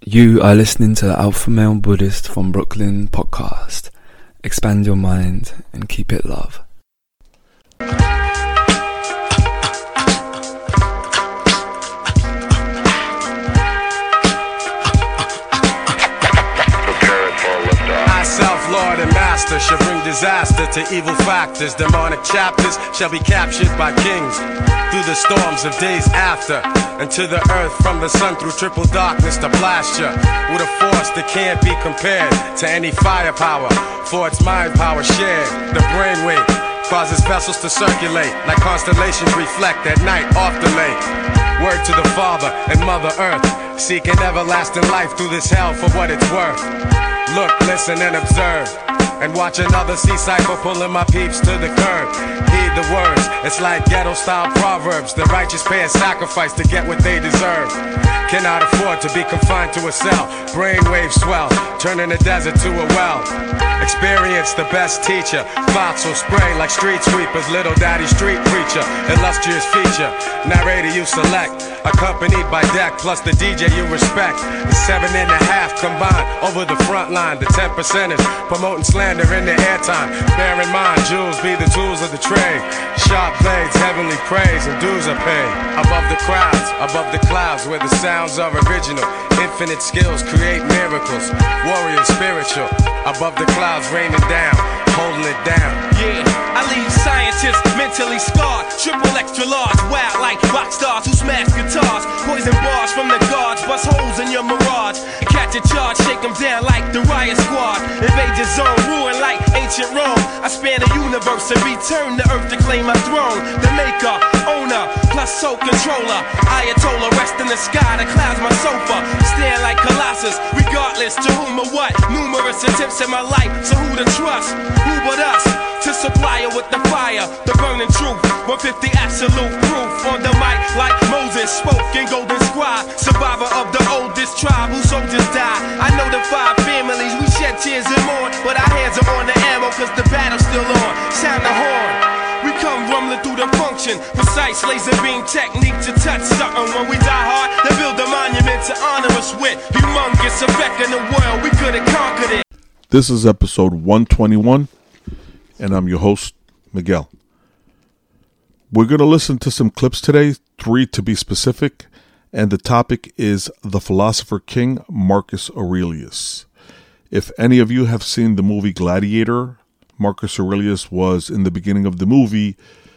You are listening to the Alpha Male Buddhist from Brooklyn podcast. Expand your mind and keep it love. Lord and master shall bring disaster to evil factors. Demonic chapters shall be captured by kings through the storms of days after, and to the earth from the sun through triple darkness to blast ya with a force that can't be compared to any firepower, for its mind power shared. The brainwave causes vessels to circulate like constellations reflect at night off the lake. Word to the Father and Mother Earth, seeking everlasting life through this hell for what it's worth. Look, listen, and observe, and watch another sea cycle pulling my peeps to the curb. Heed the words, it's like ghetto-style proverbs. The righteous pay a sacrifice to get what they deserve. Cannot afford to be confined to a cell. Brainwaves swell, turning the desert to a well. Experience the best teacher. Thoughts will spray like street sweepers. Little daddy street preacher, illustrious feature. Narrator you select, accompanied by deck plus the DJ you respect. The 7.5 combined over the front line. The 10%ers promoting slander in the airtime. Bear in mind, jewels be the tools of the trade. Sharp blades, heavenly praise, and dues are paid. Above the crowds, above the clouds, where the sounds are original. Infinite skills create miracles. Warrior spiritual, above the clouds raining down, holding it down. Yeah, I leave scientists mentally scarred. Triple extra large, wild like rock stars who smash guitars. Poison bars from the guards, bust holes in your mirage. Catch a charge, shake them down like the riot squad. Invade your zone, ruin like ancient Rome. I span the universe and return to earth to claim my throne. The maker, owner, plus soul controller. Ayatollah, rest in the sky, the clouds my sofa. Stand like Colossus, regardless to whom or what. Numerous attempts in my life, so who to trust? Who but us? To supply her with the fire, the burning truth. 150 absolute proof on the mic like Moses spoke in Golden Scribe. Survivor of the oldest tribe whose soldiers died. I know the 5 families, we shed tears and mourn, but our hands are on the ammo cause the battle's still on. Sound the horn. We come rumbling through the function. Precise laser beam technique to touch something. When we die hard, they build a monument to honor us with. Humongous effect in the world, we could have conquered it. This is episode 121, and I'm your host, Miguel. We're going to listen to some clips today, 3 to be specific, and the topic is the philosopher king Marcus Aurelius. If any of you have seen the movie Gladiator, Marcus Aurelius was, in the beginning of the movie,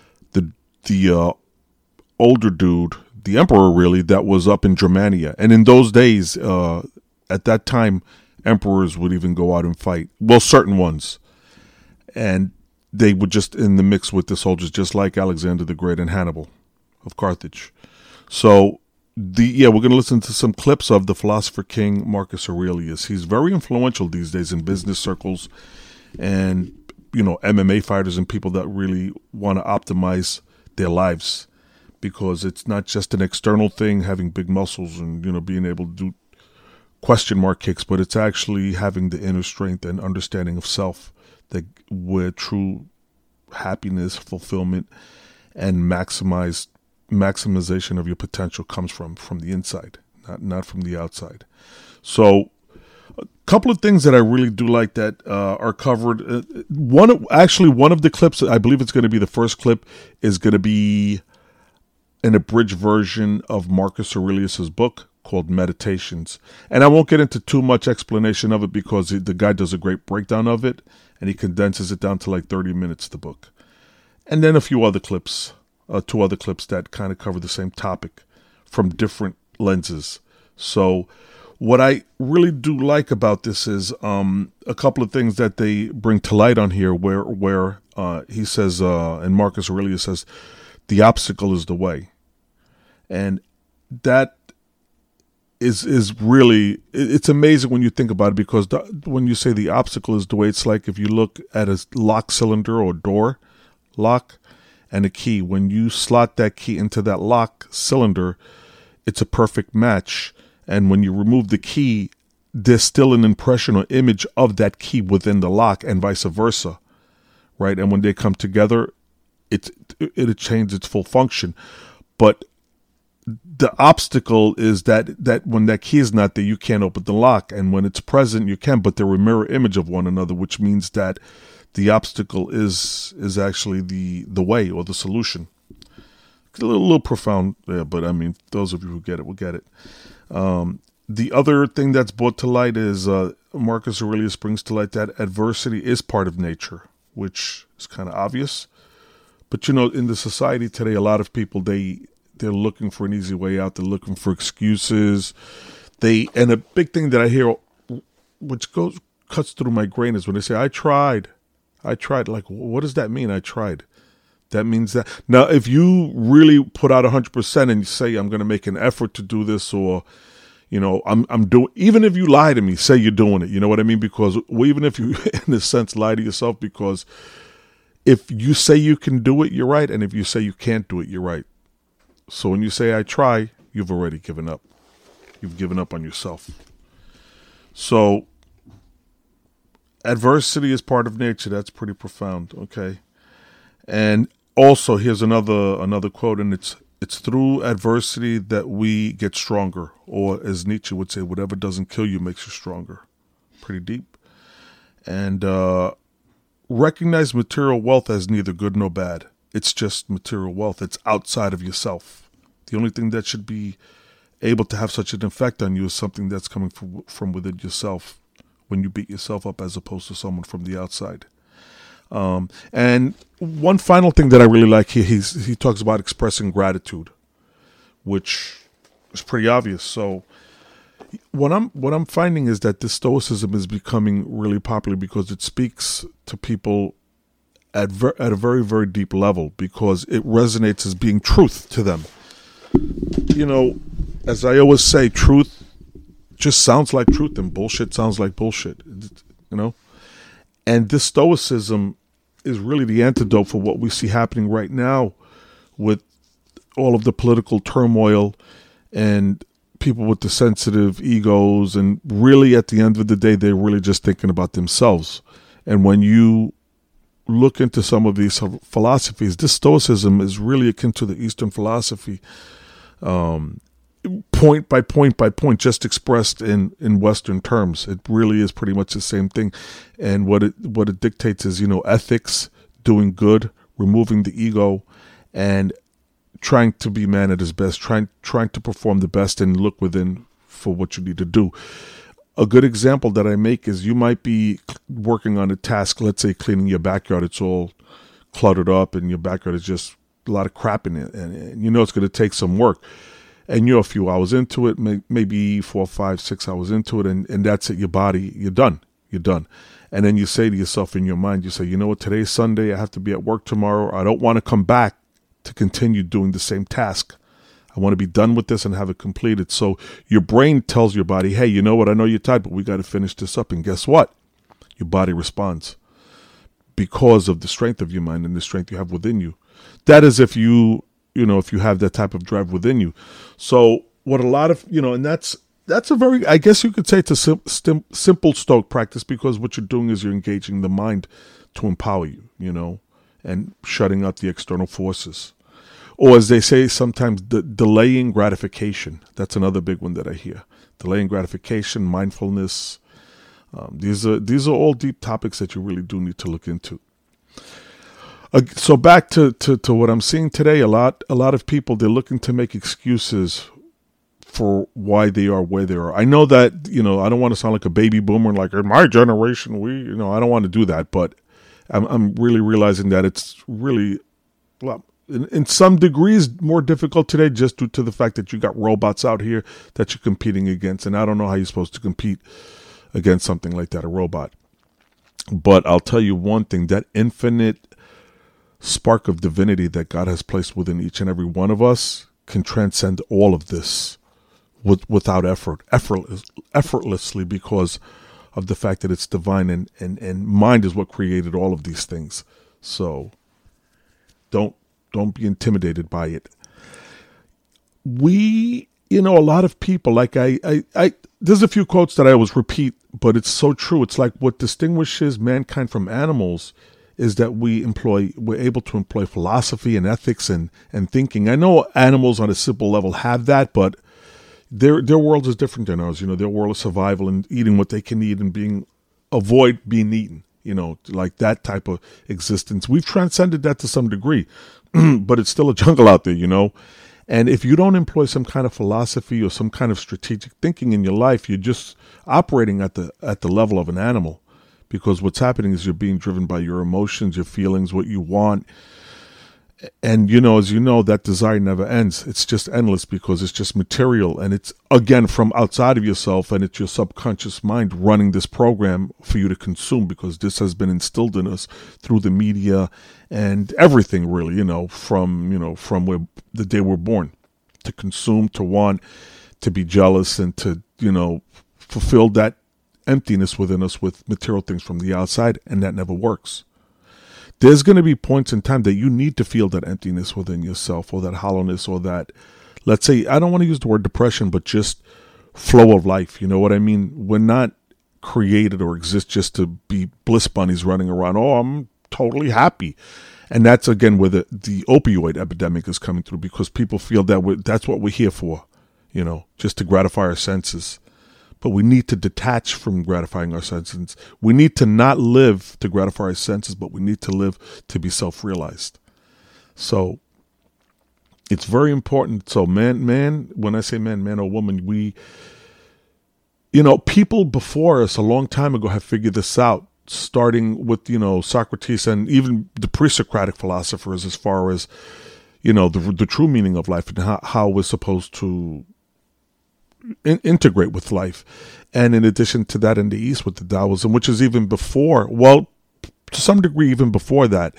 the older dude, the emperor really, that was up in Germania. And in those days, at that time, emperors would even go out and fight. Well, certain ones. And they would just in the mix with the soldiers, just like Alexander the Great and Hannibal of Carthage. So, we're going to listen to some clips of the philosopher king Marcus Aurelius. He's very influential these days in business circles and, MMA fighters and people that really want to optimize their lives, because it's not just an external thing, having big muscles and, being able to do question mark kicks, but it's actually having the inner strength and understanding of self, that where true happiness, fulfillment, and maximization of your potential comes from the inside, not from the outside. So a couple of things that I really do like that are covered. One of the clips, I believe it's going to be the first clip, is going to be an abridged version of Marcus Aurelius's book called Meditations. And I won't get into too much explanation of it because the guy does a great breakdown of it, and he condenses it down to like 30 minutes, the book. And then a few other clips, 2 other clips that kind of cover the same topic from different lenses. So what I really do like about this is a couple of things that they bring to light on here where he says, and Marcus Aurelius says, the obstacle is the way. And that is really, it's amazing when you think about it, because when you say the obstacle is the way, it's like if you look at a lock cylinder or door lock and a key. When you slot that key into that lock cylinder, it's a perfect match. And when you remove the key, there's still an impression or image of that key within the lock, and vice versa, right? And when they come together, it changes its full function. But the obstacle is that when that key is not there, you can't open the lock, and when it's present, you can. But they're a mirror image of one another, which means that the obstacle is actually the way or the solution. A little profound there, but I mean, those of you who get it will get it. The other thing that's brought to light is Marcus Aurelius brings to light that adversity is part of nature, which is kind of obvious. But in the society today, a lot of people they're looking for an easy way out. They're looking for excuses. And a big thing that I hear, which cuts through my grain, is when they say, I tried. Like, what does that mean? I tried. That means that now, if you really put out 100% and you say, I'm going to make an effort to do this, or, I'm doing, even if you lie to me, say you're doing it. You know what I mean? Because even if you, in a sense, lie to yourself, because if you say you can do it, you're right. And if you say you can't do it, you're right. So when you say, I try, you've already given up. You've given up on yourself. So adversity is part of nature. That's pretty profound. Okay. And also here's another quote, and it's through adversity that we get stronger, or as Nietzsche would say, whatever doesn't kill you makes you stronger. Pretty deep. And recognize material wealth as neither good nor bad. It's just material wealth. It's outside of yourself. The only thing that should be able to have such an effect on you is something that's coming from within yourself, when you beat yourself up, as opposed to someone from the outside. And one final thing that I really like here, he talks about expressing gratitude, which is pretty obvious. So what I'm finding is that this Stoicism is becoming really popular because it speaks to people at a very, very deep level, because it resonates as being truth to them. As I always say, truth just sounds like truth, and bullshit sounds like bullshit, And this Stoicism is really the antidote for what we see happening right now with all of the political turmoil and people with the sensitive egos. And really, at the end of the day, they're really just thinking about themselves. And when you look into some of these philosophies, this Stoicism is really akin to the Eastern philosophy, point by point by point, just expressed in Western terms. It really is pretty much the same thing. And what it dictates is, ethics, doing good, removing the ego, and trying to be man at his best, trying to perform the best and look within for what you need to do. A good example that I make is you might be working on a task, let's say cleaning your backyard. It's all cluttered up and your backyard is just a lot of crap in it. And it's going to take some work. And you're a few hours into it, maybe 4, 5, 6 hours into it, and that's it, your body, you're done. And then you say to yourself in your mind, you say, you know what, today's Sunday, I have to be at work tomorrow. I don't want to come back to continue doing the same task. I want to be done with this and have it completed. So your brain tells your body, hey, you know what, I know you're tired, but we got to finish this up. And guess what? Your body responds because of the strength of your mind and the strength you have within you. That is if you have that type of drive within you. So what a lot of, and that's a very, I guess you could say it's a simple Stoic practice, because what you're doing is you're engaging the mind to empower you, and shutting out the external forces. Or as they say sometimes, delaying gratification. That's another big one that I hear. Delaying gratification, mindfulness. These are all deep topics that you really do need to look into. So back to what I'm seeing today, a lot of people, they're looking to make excuses for why they are where they are. I know that, I don't want to sound like a baby boomer, like in my generation, I don't want to do that, but I'm really realizing that it's really, well, in some degrees more difficult today, just due to the fact that you got robots out here that you're competing against. And I don't know how you're supposed to compete against something like that, a robot. But I'll tell you one thing, that infinite spark of divinity that God has placed within each and every one of us can transcend all of this without effortlessly, because of the fact that it's divine, and mind is what created all of these things. So don't be intimidated by it. A lot of people, like there's a few quotes that I always repeat, but it's so true. It's like what distinguishes mankind from animals is that we're able to employ philosophy and ethics and thinking. I know animals on a simple level have that, but their world is different than ours. Their world is survival and eating what they can eat and avoid being eaten. Like that type of existence. We've transcended that to some degree, but it's still a jungle out there. And if you don't employ some kind of philosophy or some kind of strategic thinking in your life, you're just operating at the level of an animal, because what's happening is you're being driven by your emotions, your feelings, what you want. And, as you know, that desire never ends. It's just endless because it's just material. And it's, again, from outside of yourself, and it's your subconscious mind running this program for you to consume, because this has been instilled in us through the media and everything, really, from the day we're born, to consume, to want, to be jealous, and to, fulfill that emptiness within us with material things from the outside. And that never works. There's going to be points in time that you need to feel that emptiness within yourself, or that hollowness, or that, let's say, I don't want to use the word depression, but just flow of life. You know what I mean? We're not created or exist just to be bliss bunnies running around. Oh, I'm totally happy. And that's, again, where the opioid epidemic is coming through, because people feel that that's what we're here for, just to gratify our senses. But we need to detach from gratifying our senses. We need to not live to gratify our senses, but we need to live to be self-realized. So it's very important. So man, when I say man or woman, people before us a long time ago have figured this out, starting with, Socrates and even the pre-Socratic philosophers, as far as, the true meaning of life and how we're supposed to integrate with life. And in addition to that, in the East with the Taoism, which is even before, well, to some degree, even before that,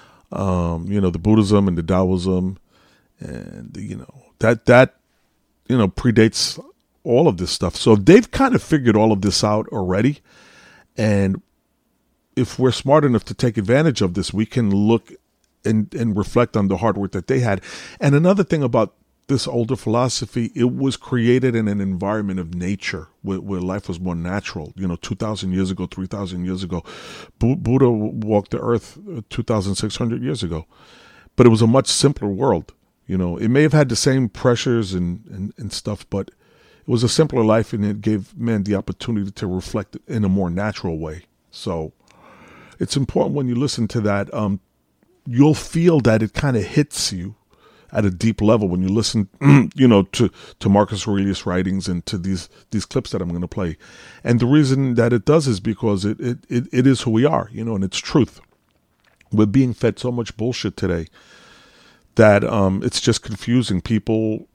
the Buddhism and the Taoism, and that predates all of this stuff. So they've kind of figured all of this out already. And if we're smart enough to take advantage of this, we can look and reflect on the hard work that they had. And another thing about this older philosophy, it was created in an environment of nature where life was more natural. 2,000 years ago, 3,000 years ago, Buddha walked the earth 2,600 years ago, but it was a much simpler world. It may have had the same pressures and stuff, but it was a simpler life, and it gave man the opportunity to reflect in a more natural way. So it's important when you listen to that, you'll feel that it kind of hits you at a deep level when you listen, to Marcus Aurelius' writings and to these clips that I'm going to play. And the reason that it does is because it is who we are, and it's truth. We're being fed so much bullshit today that it's just confusing. People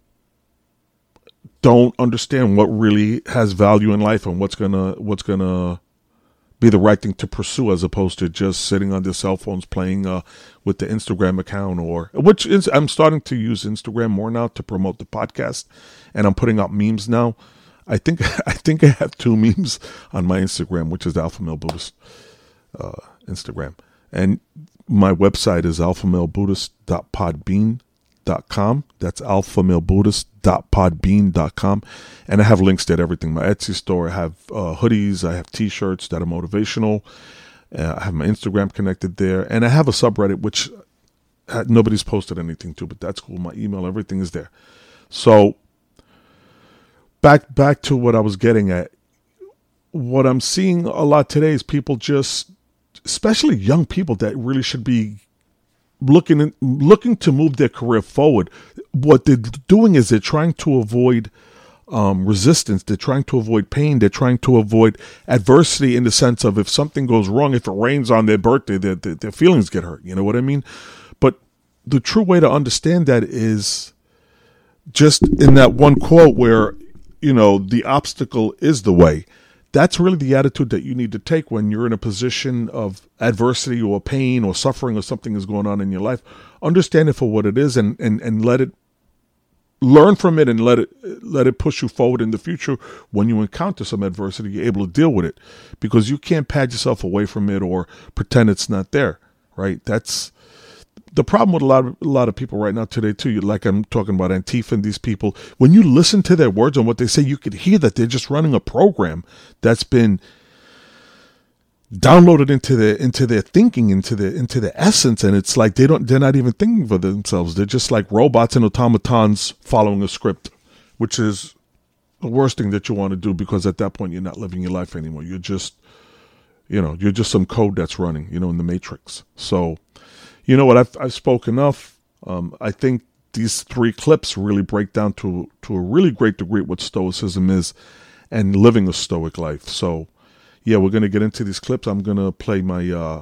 don't understand what really has value in life and what's gonna be the right thing to pursue, as opposed to just sitting on their cell phones playing with the Instagram account, I'm starting to use Instagram more now to promote the podcast, and I'm putting out memes now. I think I have 2 memes on my Instagram, which is the Alpha Male Buddhist Instagram, and my website is alphamalebuddhist.podbean.com. That's alphamalebuddhist.podbean.com, and I have links to everything. My Etsy store, I have hoodies, I have t-shirts that are motivational, I have my Instagram connected there, and I have a subreddit which nobody's posted anything to, but that's cool. My email, everything is there. So back to what I was getting at. What I'm seeing a lot today is people just, especially young people that really should be looking to move their career forward. What they're doing is they're trying to avoid resistance. They're trying to avoid pain. They're trying to avoid adversity, in the sense of, if something goes wrong, if it rains on their birthday, their feelings get hurt. You know what I mean? But the true way to understand that is just in that one quote where, the obstacle is the way. That's really the attitude that you need to take when you're in a position of adversity or pain or suffering, or something is going on in your life. Understand it for what it is, and let it, learn from it, and let it push you forward in the future. When you encounter some adversity, you're able to deal with it, because you can't pad yourself away from it or pretend it's not there, right? That's the problem with a lot of people right now today too. Like I'm talking about Antifa and these people. When you listen to their words and what they say, you could hear that they're just running a program that's been downloaded into their thinking, into the essence, and it's like they're not even thinking for themselves. They're just like robots and automatons following a script, which is the worst thing that you want to do, because at that point you're not living your life anymore. You're just some code that's running, in the matrix. So, you know what, I've spoke enough. I think these 3 clips really break down to a really great degree what Stoicism is and living a Stoic life. So, yeah, we're going to get into these clips. I'm going to play my,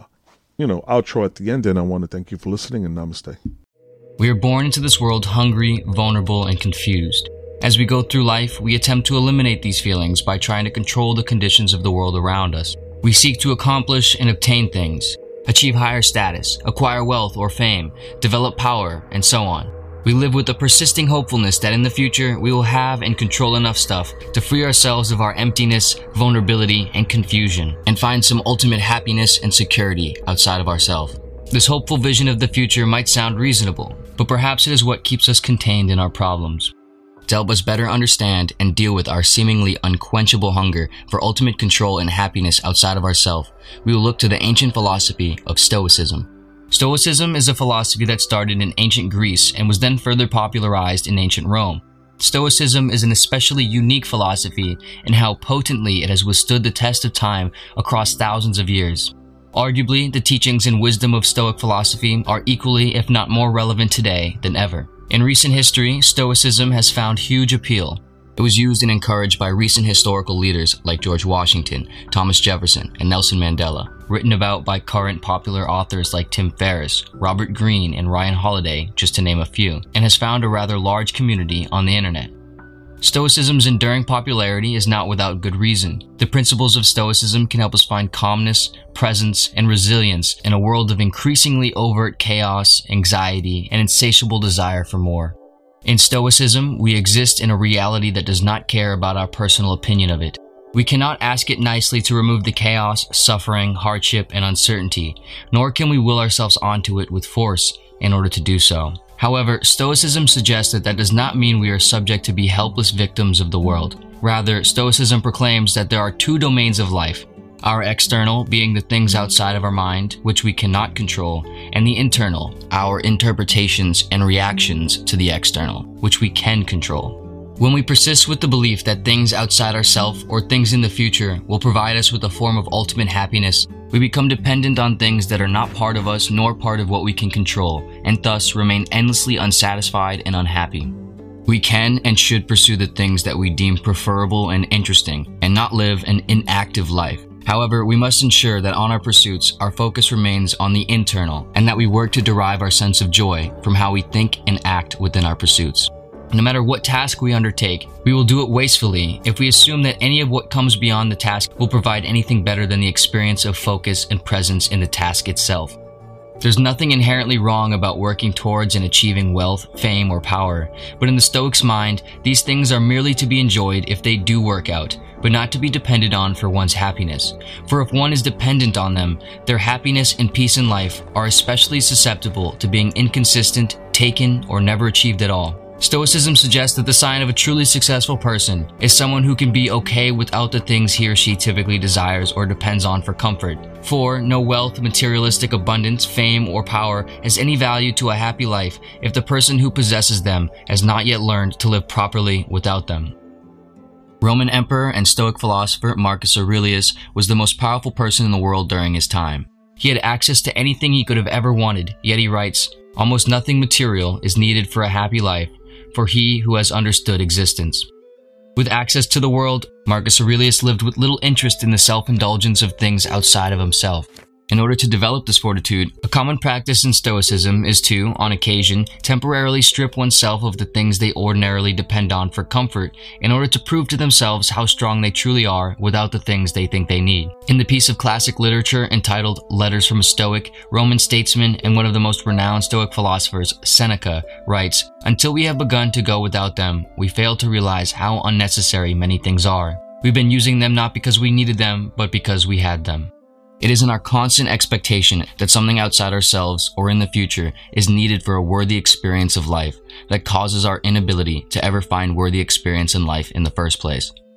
outro at the end, and I want to thank you for listening, and namaste. We are born into this world hungry, vulnerable, and confused. As we go through life, we attempt to eliminate these feelings by trying to control the conditions of the world around us. We seek to accomplish and obtain things, achieve higher status, acquire wealth or fame, develop power, and so on. We live with a persisting hopefulness that in the future we will have and control enough stuff to free ourselves of our emptiness, vulnerability, and confusion, and find some ultimate happiness and security outside of ourselves. This hopeful vision of the future might sound reasonable, but perhaps it is what keeps us contained in our problems. To help us better understand and deal with our seemingly unquenchable hunger for ultimate control and happiness outside of ourselves, we will look to the ancient philosophy of Stoicism. Stoicism is a philosophy that started in ancient Greece and was then further popularized in ancient Rome. Stoicism is an especially unique philosophy in how potently it has withstood the test of time across thousands of years. Arguably, the teachings and wisdom of Stoic philosophy are equally, if not more relevant today than ever. In recent history, Stoicism has found huge appeal. It was used and encouraged by recent historical leaders like George Washington, Thomas Jefferson, and Nelson Mandela, written about by current popular authors like Tim Ferriss, Robert Greene, and Ryan Holiday, just to name a few, and has found a rather large community on the internet. Stoicism's enduring popularity is not without good reason. The principles of Stoicism can help us find calmness, presence, and resilience in a world of increasingly overt chaos, anxiety, and insatiable desire for more. In Stoicism, we exist in a reality that does not care about our personal opinion of it. We cannot ask it nicely to remove the chaos, suffering, hardship, and uncertainty, nor can we will ourselves onto it with force in order to do so. However, Stoicism suggests that does not mean we are subject to be helpless victims of the world. Rather, Stoicism proclaims that there are 2 domains of life: our external, being the things outside of our mind, which we cannot control, and the internal, our interpretations and reactions to the external, which we can control. When we persist with the belief that things outside ourselves or things in the future will provide us with a form of ultimate happiness, we become dependent on things that are not part of us nor part of what we can control, and thus remain endlessly unsatisfied and unhappy. We can and should pursue the things that we deem preferable and interesting, and not live an inactive life. However, we must ensure that on our pursuits, our focus remains on the internal, and that we work to derive our sense of joy from how we think and act within our pursuits. No matter what task we undertake, we will do it wastefully if we assume that any of what comes beyond the task will provide anything better than the experience of focus and presence in the task itself. There's nothing inherently wrong about working towards and achieving wealth, fame, or power, but in the Stoic's mind, these things are merely to be enjoyed if they do work out, but not to be depended on for one's happiness. For if one is dependent on them, their happiness and peace in life are especially susceptible to being inconsistent, taken, or never achieved at all. Stoicism suggests that the sign of a truly successful person is someone who can be okay without the things he or she typically desires or depends on for comfort. For no wealth, materialistic abundance, fame, or power has any value to a happy life if the person who possesses them has not yet learned to live properly without them. Roman emperor and Stoic philosopher Marcus Aurelius was the most powerful person in the world during his time. He had access to anything he could have ever wanted, yet he writes, "Almost nothing material is needed for a happy life, for he who has understood existence." With access to the world, Marcus Aurelius lived with little interest in the self-indulgence of things outside of himself. In order to develop this fortitude, a common practice in Stoicism is to, on occasion, temporarily strip oneself of the things they ordinarily depend on for comfort in order to prove to themselves how strong they truly are without the things they think they need. In the piece of classic literature entitled Letters from a Stoic, Roman statesman and one of the most renowned Stoic philosophers, Seneca, writes, "Until we have begun to go without them, we fail to realize how unnecessary many things are. We've been using them not because we needed them, but because we had them." It is in our constant expectation that something outside ourselves or in the future is needed for a worthy experience of life that causes our inability to ever find worthy experience in life in the first place.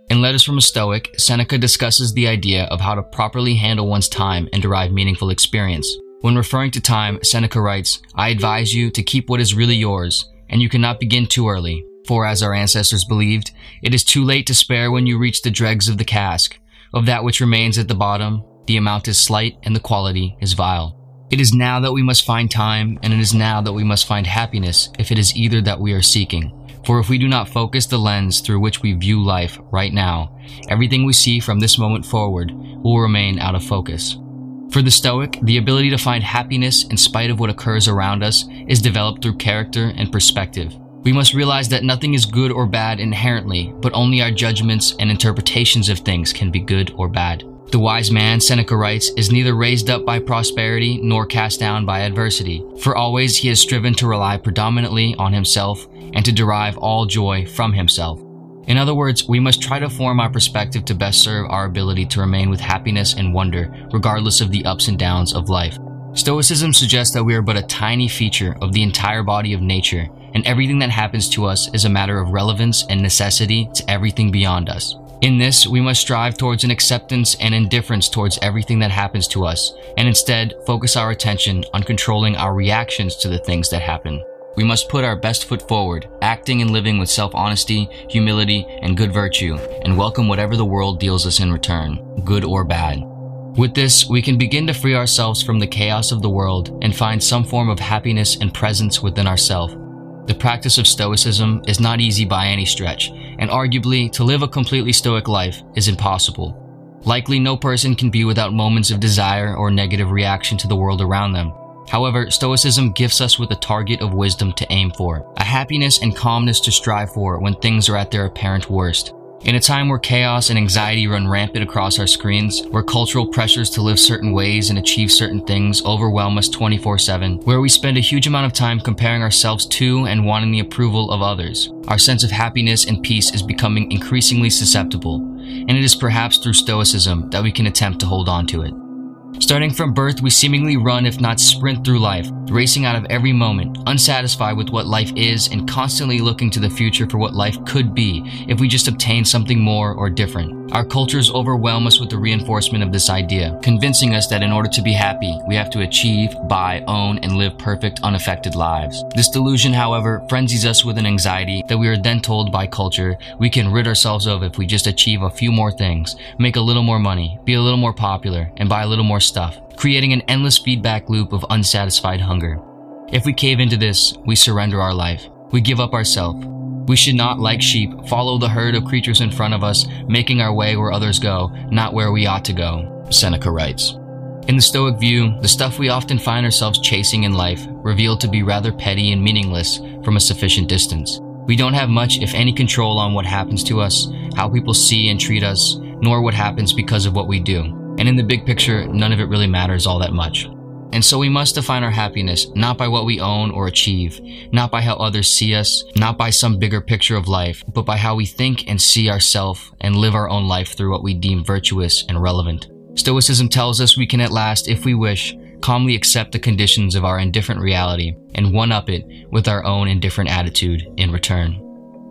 In Letters from a Stoic, Seneca discusses the idea of how to properly handle one's time and derive meaningful experience. When referring to time, Seneca writes, "I advise you to keep what is really yours, and you cannot begin too early. For as our ancestors believed, it is too late to spare when you reach the dregs of the cask. Of that which remains at the bottom, the amount is slight and the quality is vile. It is now that we must find time, and it is now that we must find happiness, if it is either that we are seeking. For if we do not focus the lens through which we view life right now, everything we see from this moment forward will remain out of focus." For the Stoic, the ability to find happiness in spite of what occurs around us is developed through character and perspective. We must realize that nothing is good or bad inherently, but only our judgments and interpretations of things can be good or bad. The wise man, Seneca writes, is neither raised up by prosperity nor cast down by adversity, for always he has striven to rely predominantly on himself and to derive all joy from himself. In other words, we must try to form our perspective to best serve our ability to remain with happiness and wonder, regardless of the ups and downs of life. Stoicism suggests that we are but a tiny feature of the entire body of nature, and everything that happens to us is a matter of relevance and necessity to everything beyond us. In this, we must strive towards an acceptance and indifference towards everything that happens to us, and instead focus our attention on controlling our reactions to the things that happen. We must put our best foot forward, acting and living with self-honesty, humility, and good virtue, and welcome whatever the world deals us in return, good or bad. With this, we can begin to free ourselves from the chaos of the world and find some form of happiness and presence within ourselves. The practice of Stoicism is not easy by any stretch, and arguably, to live a completely Stoic life is impossible. Likely, no person can be without moments of desire or negative reaction to the world around them. However, Stoicism gifts us with a target of wisdom to aim for, a happiness and calmness to strive for when things are at their apparent worst. In a time where chaos and anxiety run rampant across our screens, where cultural pressures to live certain ways and achieve certain things overwhelm us 24/7, where we spend a huge amount of time comparing ourselves to and wanting the approval of others, our sense of happiness and peace is becoming increasingly susceptible, and it is perhaps through Stoicism that we can attempt to hold on to it. Starting from birth, we seemingly run, if not sprint through life, racing out of every moment, unsatisfied with what life is and constantly looking to the future for what life could be if we just obtained something more or different. Our cultures overwhelm us with the reinforcement of this idea, convincing us that in order to be happy, we have to achieve, buy, own, and live perfect, unaffected lives. This delusion, however, frenzies us with an anxiety that we are then told by culture we can rid ourselves of if we just achieve a few more things, make a little more money, be a little more popular, and buy a little more stuff, creating an endless feedback loop of unsatisfied hunger. If we cave into this, we surrender our life. We give up ourselves. We should not, like sheep, follow the herd of creatures in front of us, making our way where others go, not where we ought to go, Seneca writes. In the Stoic view, the stuff we often find ourselves chasing in life revealed to be rather petty and meaningless from a sufficient distance. We don't have much, if any, control on what happens to us, how people see and treat us, nor what happens because of what we do. And in the big picture, none of it really matters all that much. And so we must define our happiness not by what we own or achieve, not by how others see us, not by some bigger picture of life, but by how we think and see ourselves and live our own life through what we deem virtuous and relevant. Stoicism tells us we can at last, if we wish, calmly accept the conditions of our indifferent reality and one-up it with our own indifferent attitude in return.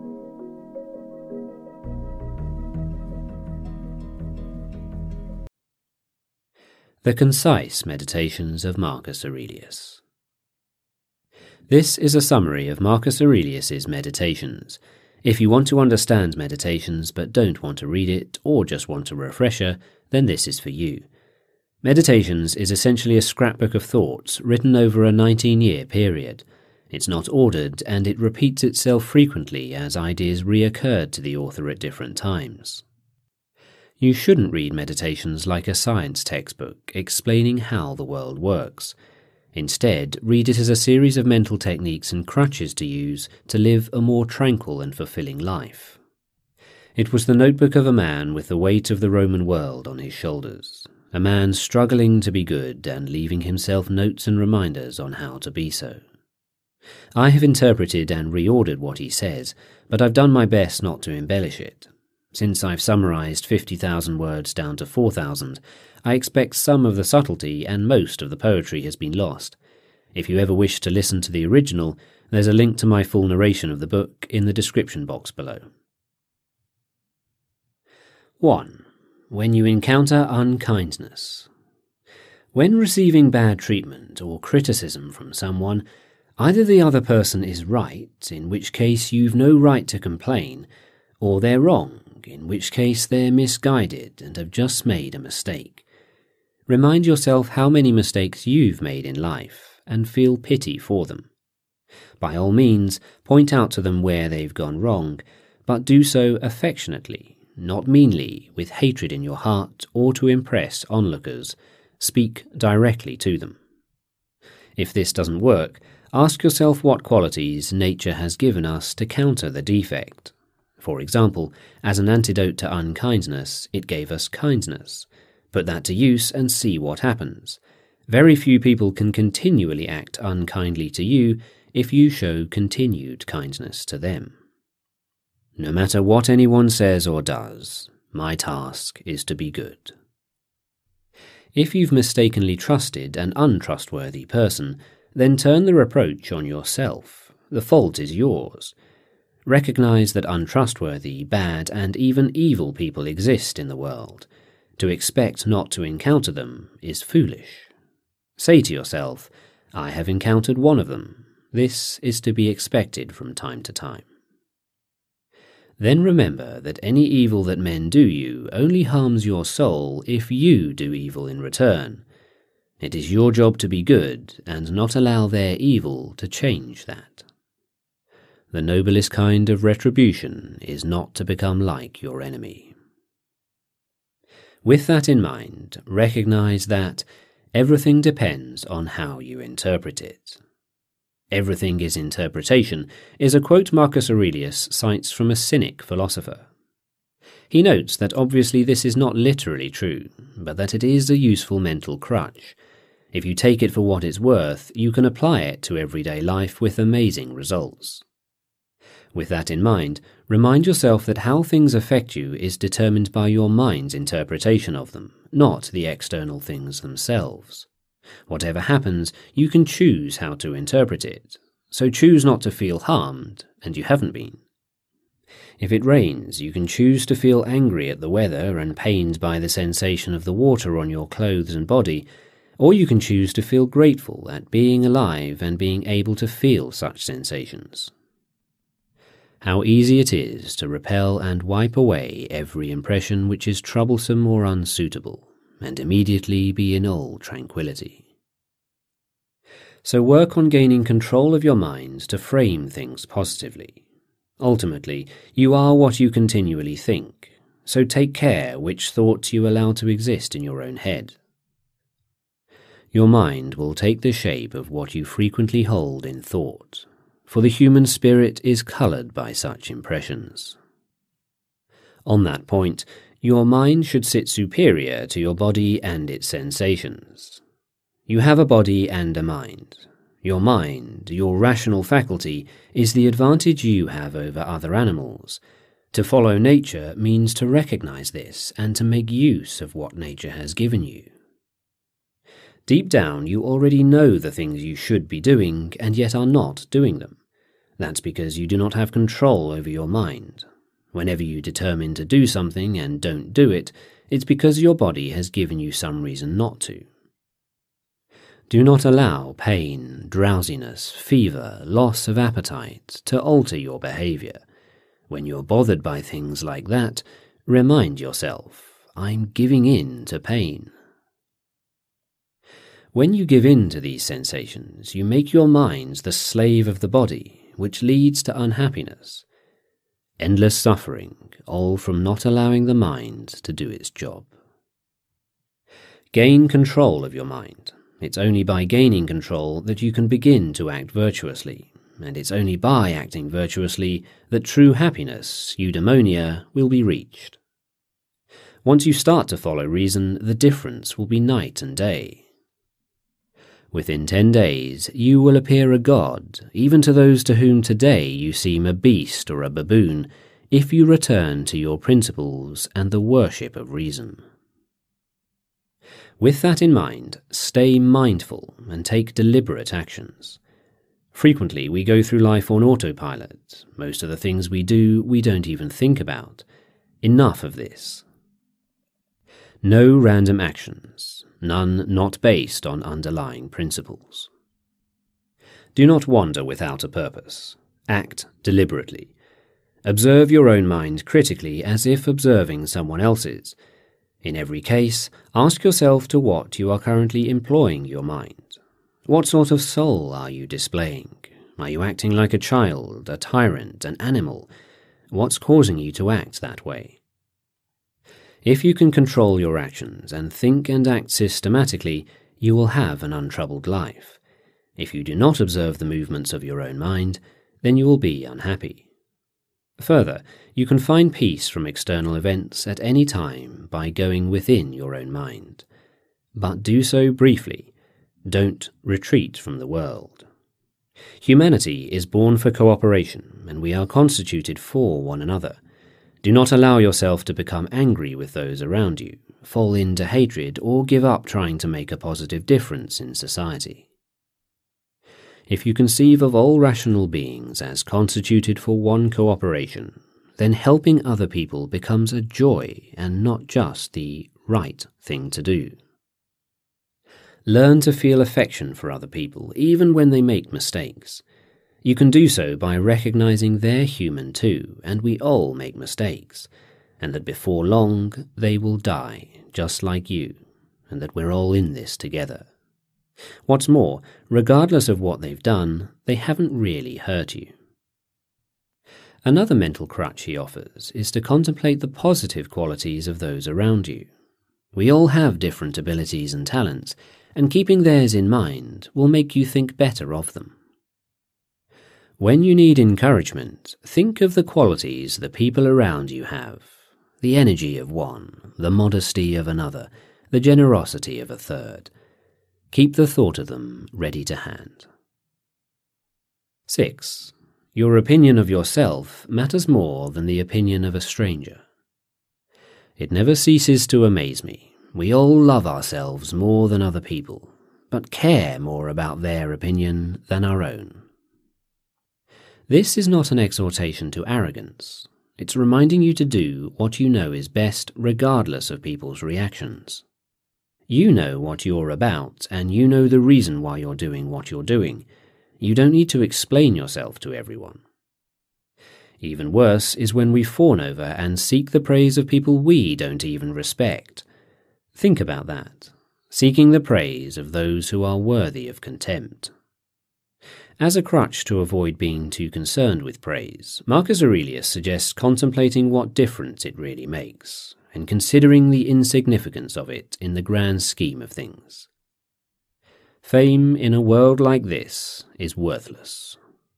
The Concise Meditations of Marcus Aurelius. This is a summary of Marcus Aurelius's meditations. If you want to understand meditations but don't want to read it or just want a refresher, then this is for you. Meditations is essentially a scrapbook of thoughts written over a 19-year period. It's not ordered and it repeats itself frequently as ideas reoccurred to the author at different times. You shouldn't read meditations like a science textbook explaining how the world works. Instead, read it as a series of mental techniques and crutches to use to live a more tranquil and fulfilling life. It was the notebook of a man with the weight of the Roman world on his shoulders, a man struggling to be good and leaving himself notes and reminders on how to be so. I have interpreted and reordered what he says, but I've done my best not to embellish it. Since I've summarized 50,000 words down to 4,000, I expect some of the subtlety and most of the poetry has been lost. If you ever wish to listen to the original, there's a link to my full narration of the book in the description box below. 1. When you encounter unkindness. When receiving bad treatment or criticism from someone, either the other person is right, in which case you've no right to complain, or they're wrong, in which case they're misguided and have just made a mistake. Remind yourself how many mistakes you've made in life and feel pity for them. By all means, point out to them where they've gone wrong, but do so affectionately, not meanly, with hatred in your heart or to impress onlookers. Speak directly to them. If this doesn't work, ask yourself what qualities nature has given us to counter the defect. For example, as an antidote to unkindness, it gave us kindness. Put that to use and see what happens. Very few people can continually act unkindly to you if you show continued kindness to them. No matter what anyone says or does, my task is to be good. If you've mistakenly trusted an untrustworthy person, then turn the reproach on yourself. The fault is yours. Recognize that untrustworthy, bad, and even evil people exist in the world. To expect not to encounter them is foolish. Say to yourself, I have encountered one of them. This is to be expected from time to time. Then remember that any evil that men do you only harms your soul if you do evil in return. It is your job to be good and not allow their evil to change that. The noblest kind of retribution is not to become like your enemy. With that in mind, recognize that everything depends on how you interpret it. Everything is interpretation is a quote Marcus Aurelius cites from a Cynic philosopher. He notes that obviously this is not literally true, but that it is a useful mental crutch. If you take it for what it's worth, you can apply it to everyday life with amazing results. With that in mind, remind yourself that how things affect you is determined by your mind's interpretation of them, not the external things themselves. Whatever happens, you can choose how to interpret it, so choose not to feel harmed, and you haven't been. If it rains, you can choose to feel angry at the weather and pained by the sensation of the water on your clothes and body, or you can choose to feel grateful at being alive and being able to feel such sensations. How easy it is to repel and wipe away every impression which is troublesome or unsuitable, and immediately be in all tranquility. So work on gaining control of your mind to frame things positively. Ultimately, you are what you continually think, so take care which thoughts you allow to exist in your own head. Your mind will take the shape of what you frequently hold in thought, for the human spirit is coloured by such impressions. On that point, your mind should sit superior to your body and its sensations. You have a body and a mind. Your mind, your rational faculty, is the advantage you have over other animals. To follow nature means to recognize this and to make use of what nature has given you. Deep down, you already know the things you should be doing and yet are not doing them. That's because you do not have control over your mind. Whenever you determine to do something and don't do it, it's because your body has given you some reason not to. Do not allow pain, drowsiness, fever, loss of appetite to alter your behavior. When you're bothered by things like that, remind yourself, I'm giving in to pain. When you give in to these sensations, you make your mind the slave of the body, which leads to unhappiness. Endless suffering, all from not allowing the mind to do its job. Gain control of your mind. It's only by gaining control that you can begin to act virtuously, and it's only by acting virtuously that true happiness, eudaimonia, will be reached. Once you start to follow reason, the difference will be night and day. Within 10 days, you will appear a god, even to those to whom today you seem a beast or a baboon, if you return to your principles and the worship of reason. With that in mind, stay mindful and take deliberate actions. Frequently, we go through life on autopilot. Most of the things we do, we don't even think about. Enough of this. No random actions, none not based on underlying principles. Do not wander without a purpose. Act deliberately. Observe your own mind critically as if observing someone else's. In every case, ask yourself to what you are currently employing your mind. What sort of soul are you displaying? Are you acting like a child, a tyrant, an animal? What's causing you to act that way? If you can control your actions and think and act systematically, you will have an untroubled life. If you do not observe the movements of your own mind, then you will be unhappy. Further, you can find peace from external events at any time by going within your own mind. But do so briefly. Don't retreat from the world. Humanity is born for cooperation, and we are constituted for one another. Do not allow yourself to become angry with those around you, fall into hatred, or give up trying to make a positive difference in society. If you conceive of all rational beings as constituted for one cooperation, then helping other people becomes a joy and not just the right thing to do. Learn to feel affection for other people, even when they make mistakes. You can do so by recognizing they're human too, and we all make mistakes, and that before long they will die, just like you, and that we're all in this together. What's more, regardless of what they've done, they haven't really hurt you. Another mental crutch he offers is to contemplate the positive qualities of those around you. We all have different abilities and talents, and keeping theirs in mind will make you think better of them. When you need encouragement, think of the qualities the people around you have, the energy of one, the modesty of another, the generosity of a third. Keep the thought of them ready to hand. 6. Your opinion of yourself matters more than the opinion of a stranger. It never ceases to amaze me. We all love ourselves more than other people, but care more about their opinion than our own. This is not an exhortation to arrogance. It's reminding you to do what you know is best regardless of people's reactions. You know what you're about, and you know the reason why you're doing what you're doing. You don't need to explain yourself to everyone. Even worse is when we fawn over and seek the praise of people we don't even respect. Think about that, seeking the praise of those who are worthy of contempt. As a crutch to avoid being too concerned with praise, Marcus Aurelius suggests contemplating what difference it really makes, and considering the insignificance of it in the grand scheme of things. Fame in a world like this is worthless.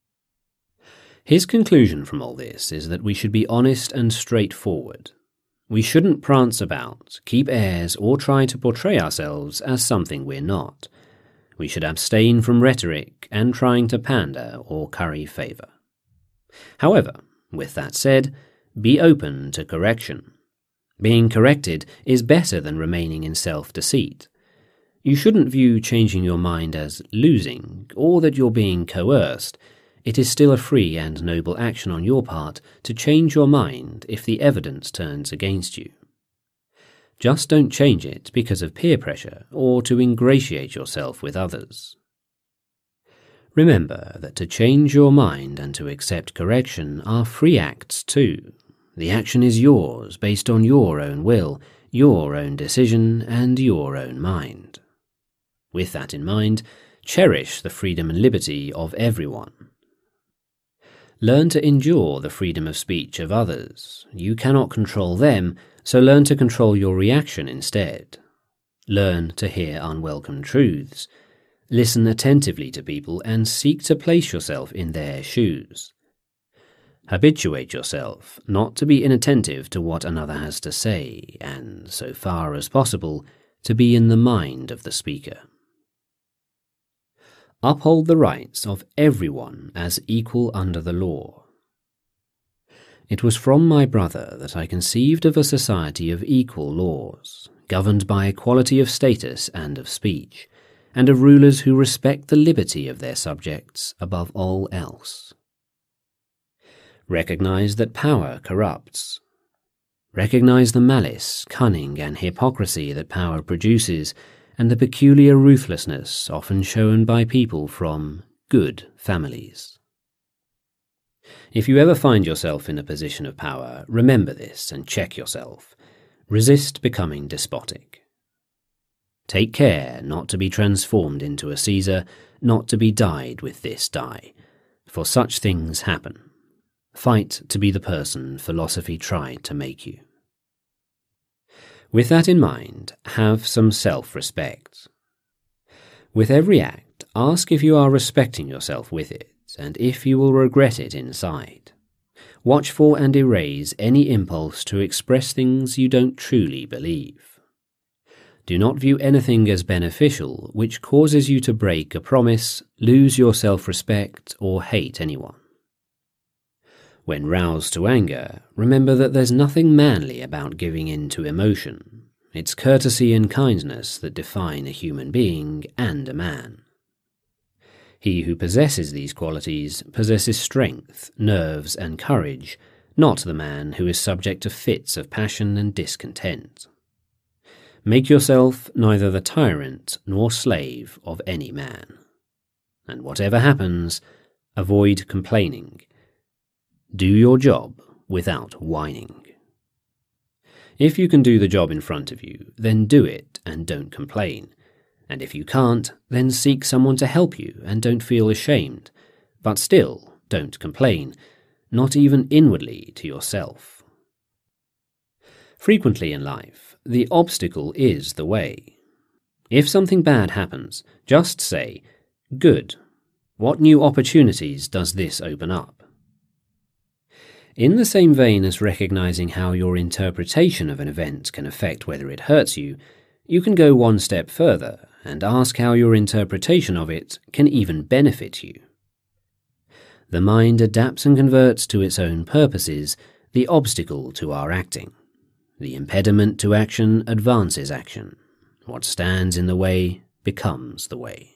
His conclusion from all this is that we should be honest and straightforward. We shouldn't prance about, keep airs, or try to portray ourselves as something we're not. We should abstain from rhetoric and trying to pander or curry favour. However, with that said, be open to correction. Being corrected is better than remaining in self-deceit. You shouldn't view changing your mind as losing, or that you're being coerced. It is still a free and noble action on your part to change your mind if the evidence turns against you. Just don't change it because of peer pressure or to ingratiate yourself with others. Remember that to change your mind and to accept correction are free acts too. The action is yours based on your own will, your own decision, and your own mind. With that in mind, cherish the freedom and liberty of everyone. Learn to endure the freedom of speech of others. You cannot control them, so learn to control your reaction instead. Learn to hear unwelcome truths. Listen attentively to people and seek to place yourself in their shoes. Habituate yourself not to be inattentive to what another has to say, and, so far as possible, to be in the mind of the speaker. Uphold the rights of everyone as equal under the law. It was from my brother that I conceived of a society of equal laws, governed by equality of status and of speech, and of rulers who respect the liberty of their subjects above all else. Recognize that power corrupts. Recognize the malice, cunning, and hypocrisy that power produces, and the peculiar ruthlessness often shown by people from good families. If you ever find yourself in a position of power, remember this and check yourself. Resist becoming despotic. Take care not to be transformed into a Caesar, not to be dyed with this dye, for such things happen. Fight to be the person philosophy tried to make you. With that in mind, have some self-respect. With every act, ask if you are respecting yourself with it, and if you will regret it inside. Watch for and erase any impulse to express things you don't truly believe. Do not view anything as beneficial which causes you to break a promise, lose your self-respect, or hate anyone. When roused to anger, remember that there's nothing manly about giving in to emotion. It's courtesy and kindness that define a human being and a man. He who possesses these qualities possesses strength, nerves, and courage, not the man who is subject to fits of passion and discontent. Make yourself neither the tyrant nor slave of any man. And whatever happens, avoid complaining. Do your job without whining. If you can do the job in front of you, then do it and don't complain. And if you can't, then seek someone to help you and don't feel ashamed. But still, don't complain, not even inwardly to yourself. Frequently in life, the obstacle is the way. If something bad happens, just say, "Good. What new opportunities does this open up?" In the same vein as recognizing how your interpretation of an event can affect whether it hurts you, you can go one step further and ask how your interpretation of it can even benefit you. The mind adapts and converts to its own purposes the obstacle to our acting. The impediment to action advances action. What stands in the way becomes the way.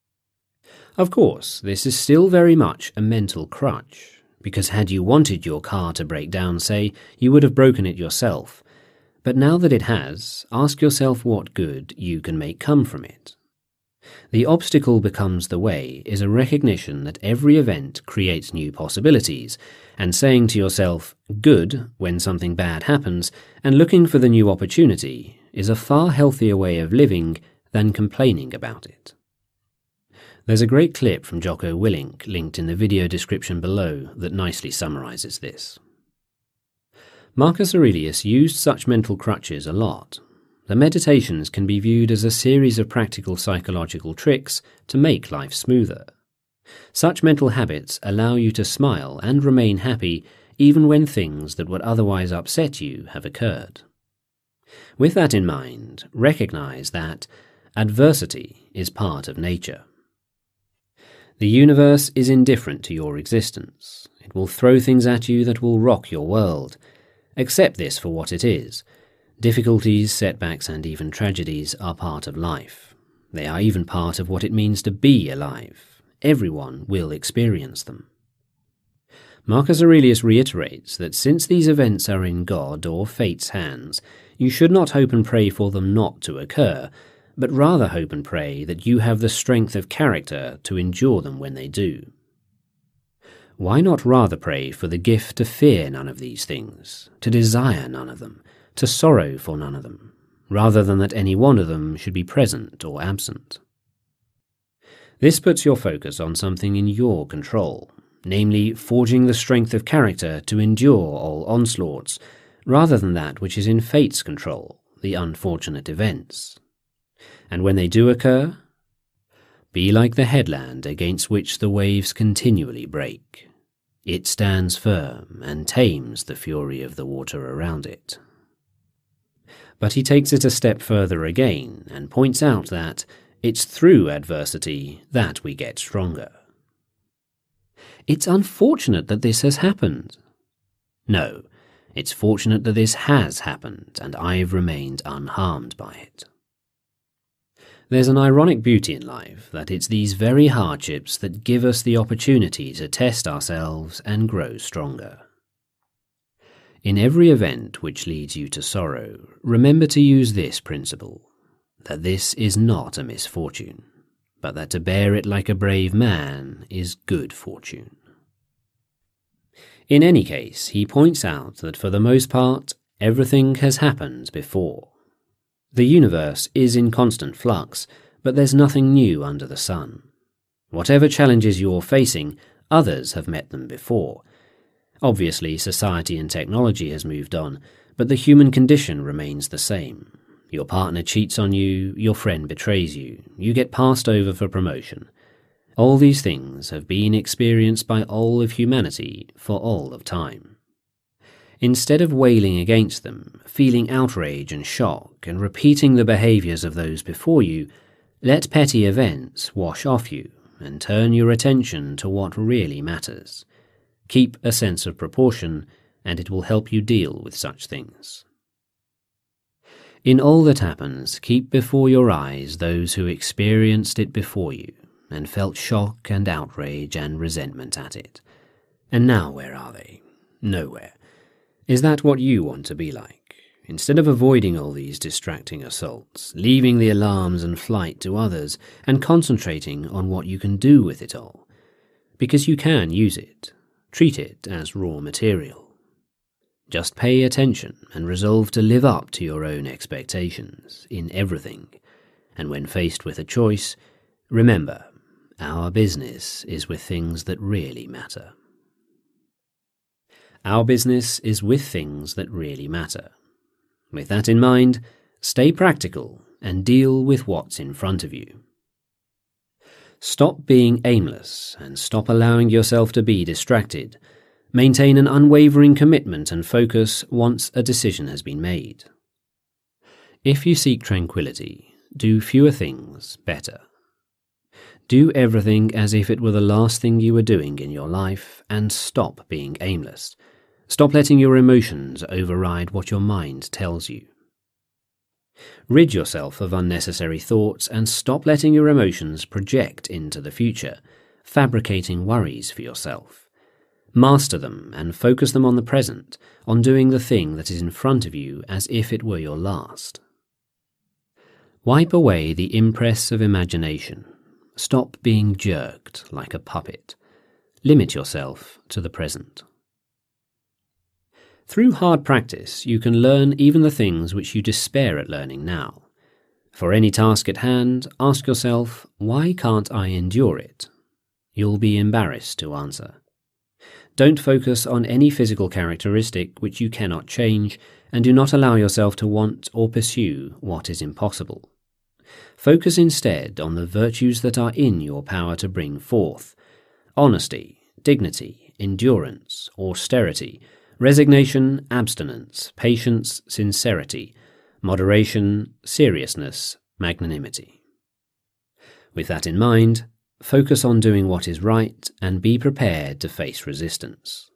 Of course, this is still very much a mental crutch, because had you wanted your car to break down, say, you would have broken it yourself. But now that it has, ask yourself what good you can make come from it. The obstacle becomes the way is a recognition that every event creates new possibilities, and saying to yourself, "Good," when something bad happens, and looking for the new opportunity is a far healthier way of living than complaining about it. There's a great clip from Jocko Willink linked in the video description below that nicely summarizes this. Marcus Aurelius used such mental crutches a lot. The meditations can be viewed as a series of practical psychological tricks to make life smoother. Such mental habits allow you to smile and remain happy even when things that would otherwise upset you have occurred. With that in mind, recognize that adversity is part of nature. The universe is indifferent to your existence. It will throw things at you that will rock your world. Accept this for what it is. Difficulties, setbacks, and even tragedies are part of life. They are even part of what it means to be alive. Everyone will experience them. Marcus Aurelius reiterates that since these events are in God or fate's hands, you should not hope and pray for them not to occur, but rather hope and pray that you have the strength of character to endure them when they do. Why not rather pray for the gift to fear none of these things, to desire none of them, to sorrow for none of them, rather than that any one of them should be present or absent? This puts your focus on something in your control, namely forging the strength of character to endure all onslaughts, rather than that which is in fate's control, the unfortunate events. And when they do occur, be like the headland against which the waves continually break. It stands firm and tames the fury of the water around it. But he takes it a step further again and points out that it's through adversity that we get stronger. It's unfortunate that this has happened. No, it's fortunate that this has happened and I've remained unharmed by it. There's an ironic beauty in life that it's these very hardships that give us the opportunity to test ourselves and grow stronger. In every event which leads you to sorrow, remember to use this principle, that this is not a misfortune, but that to bear it like a brave man is good fortune. In any case, he points out that for the most part, everything has happened before. The universe is in constant flux, but there's nothing new under the sun. Whatever challenges you're facing, others have met them before. Obviously, society and technology has moved on, but the human condition remains the same. Your partner cheats on you, your friend betrays you, you get passed over for promotion. All these things have been experienced by all of humanity for all of time. Instead of wailing against them, feeling outrage and shock, and repeating the behaviours of those before you, let petty events wash off you and turn your attention to what really matters. Keep a sense of proportion, and it will help you deal with such things. In all that happens, keep before your eyes those who experienced it before you, and felt shock and outrage and resentment at it. And now where are they? Nowhere. Is that what you want to be like? Instead of avoiding all these distracting assaults, leaving the alarms and flight to others, and concentrating on what you can do with it all. Because you can use it. Treat it as raw material. Just pay attention and resolve to live up to your own expectations in everything. And when faced with a choice, remember, our business is with things that really matter. Our business is with things that really matter. With that in mind, stay practical and deal with what's in front of you. Stop being aimless and stop allowing yourself to be distracted. Maintain an unwavering commitment and focus once a decision has been made. If you seek tranquility, do fewer things better. Do everything as if it were the last thing you were doing in your life, and stop being aimless. Stop letting your emotions override what your mind tells you. Rid yourself of unnecessary thoughts and stop letting your emotions project into the future, fabricating worries for yourself. Master them and focus them on the present, on doing the thing that is in front of you as if it were your last. Wipe away the impress of imagination. Stop being jerked like a puppet. Limit yourself to the present. Through hard practice, you can learn even the things which you despair at learning now. For any task at hand, ask yourself, why can't I endure it? You'll be embarrassed to answer. Don't focus on any physical characteristic which you cannot change, and do not allow yourself to want or pursue what is impossible. Focus instead on the virtues that are in your power to bring forth: honesty, dignity, endurance, austerity, resignation, abstinence, patience, sincerity, moderation, seriousness, magnanimity. With that in mind, focus on doing what is right and be prepared to face resistance.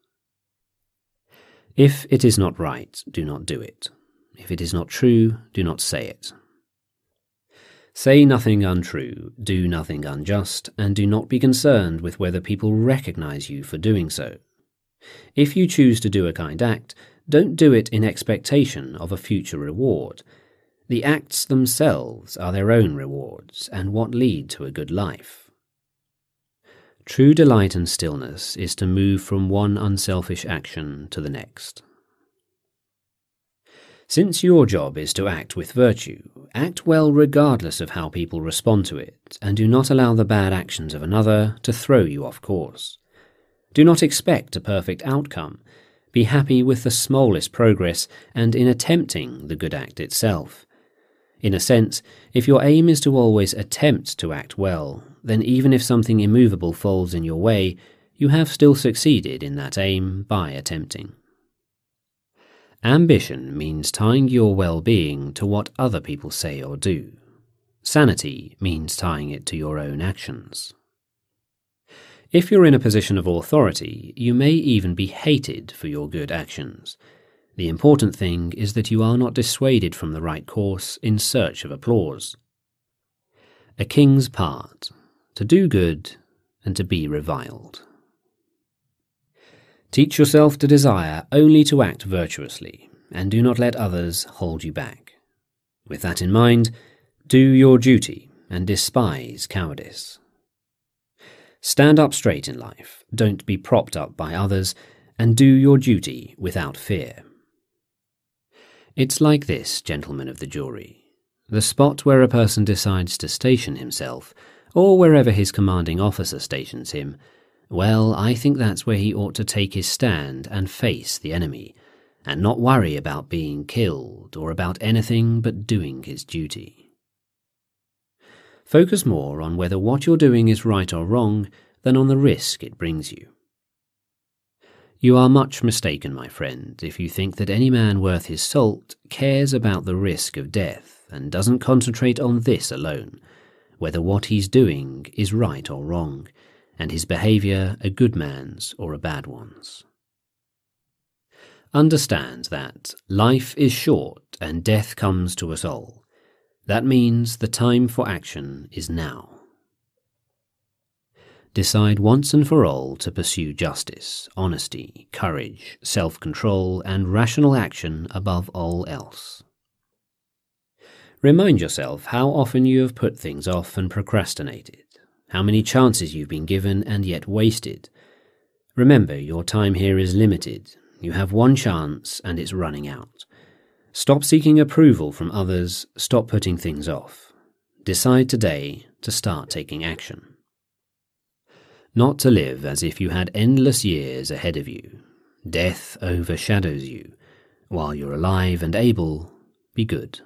If it is not right, do not do it. If it is not true, do not say it. Say nothing untrue, do nothing unjust, and do not be concerned with whether people recognize you for doing so. If you choose to do a kind act, don't do it in expectation of a future reward. The acts themselves are their own rewards and what lead to a good life. True delight and stillness is to move from one unselfish action to the next. Since your job is to act with virtue, act well regardless of how people respond to it, and do not allow the bad actions of another to throw you off course. Do not expect a perfect outcome. Be happy with the smallest progress and in attempting the good act itself. In a sense, if your aim is to always attempt to act well, then even if something immovable falls in your way, you have still succeeded in that aim by attempting. Ambition means tying your well-being to what other people say or do. Sanity means tying it to your own actions. If you're in a position of authority, you may even be hated for your good actions. The important thing is that you are not dissuaded from the right course in search of applause. A king's part, to do good and to be reviled. Teach yourself to desire only to act virtuously, and do not let others hold you back. With that in mind, do your duty and despise cowardice. Stand up straight in life, don't be propped up by others, and do your duty without fear. It's like this, gentlemen of the jury. The spot where a person decides to station himself, or wherever his commanding officer stations him, well, I think that's where he ought to take his stand and face the enemy, and not worry about being killed or about anything but doing his duty. Focus more on whether what you're doing is right or wrong than on the risk it brings you. You are much mistaken, my friend, if you think that any man worth his salt cares about the risk of death and doesn't concentrate on this alone, whether what he's doing is right or wrong, and his behaviour a good man's or a bad one's. Understand that life is short and death comes to us all. That means the time for action is now. Decide once and for all to pursue justice, honesty, courage, self-control, and rational action above all else. Remind yourself how often you have put things off and procrastinated, how many chances you've been given and yet wasted. Remember, your time here is limited. You have one chance and it's running out. Stop seeking approval from others, stop putting things off. Decide today to start taking action. Not to live as if you had endless years ahead of you. Death overshadows you. While you're alive and able, be good.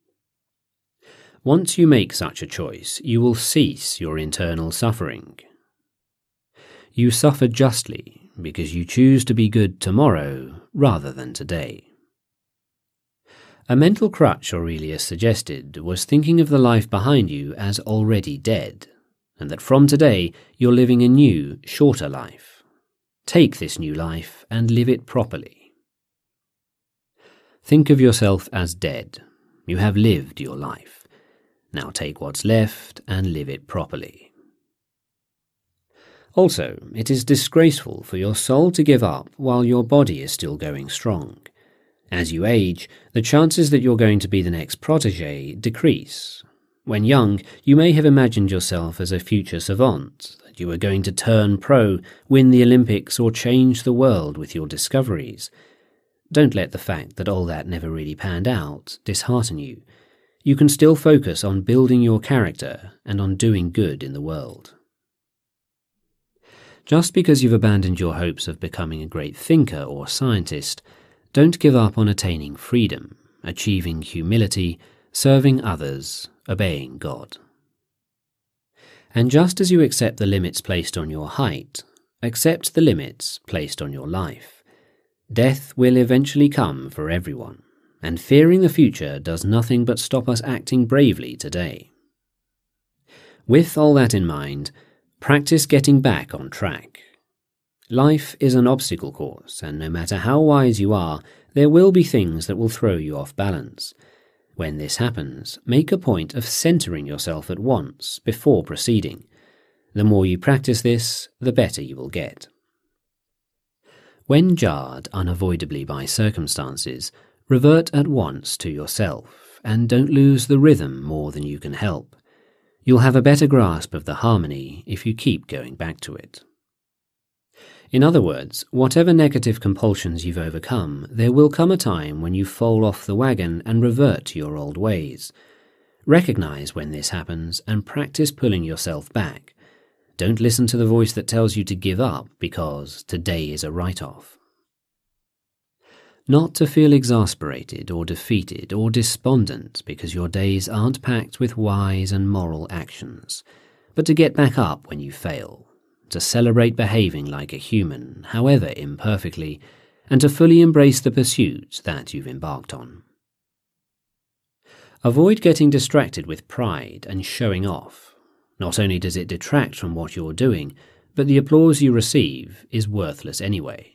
Once you make such a choice, you will cease your internal suffering. You suffer justly because you choose to be good tomorrow rather than today. A mental crutch Aurelius suggested was thinking of the life behind you as already dead, and that from today you're living a new, shorter life. Take this new life and live it properly. Think of yourself as dead. You have lived your life. Now take what's left and live it properly. Also, it is disgraceful for your soul to give up while your body is still going strong. As you age, the chances that you're going to be the next protégé decrease. When young, you may have imagined yourself as a future savant, that you were going to turn pro, win the Olympics, or change the world with your discoveries. Don't let the fact that all that never really panned out dishearten you. You can still focus on building your character and on doing good in the world. Just because you've abandoned your hopes of becoming a great thinker or scientist, don't give up on attaining freedom, achieving humility, serving others, obeying God. And just as you accept the limits placed on your height, accept the limits placed on your life. Death will eventually come for everyone, and fearing the future does nothing but stop us acting bravely today. With all that in mind, practice getting back on track. Life is an obstacle course, and no matter how wise you are, there will be things that will throw you off balance. When this happens, make a point of centering yourself at once before proceeding. The more you practice this, the better you will get. When jarred unavoidably by circumstances, revert at once to yourself, and don't lose the rhythm more than you can help. You'll have a better grasp of the harmony if you keep going back to it. In other words, whatever negative compulsions you've overcome, there will come a time when you fall off the wagon and revert to your old ways. Recognize when this happens and practice pulling yourself back. Don't listen to the voice that tells you to give up because today is a write-off. Not to feel exasperated or defeated or despondent because your days aren't packed with wise and moral actions, but to get back up when you fail. To celebrate behaving like a human, however imperfectly, and to fully embrace the pursuit that you've embarked on. Avoid getting distracted with pride and showing off. Not only does it detract from what you're doing, but the applause you receive is worthless anyway.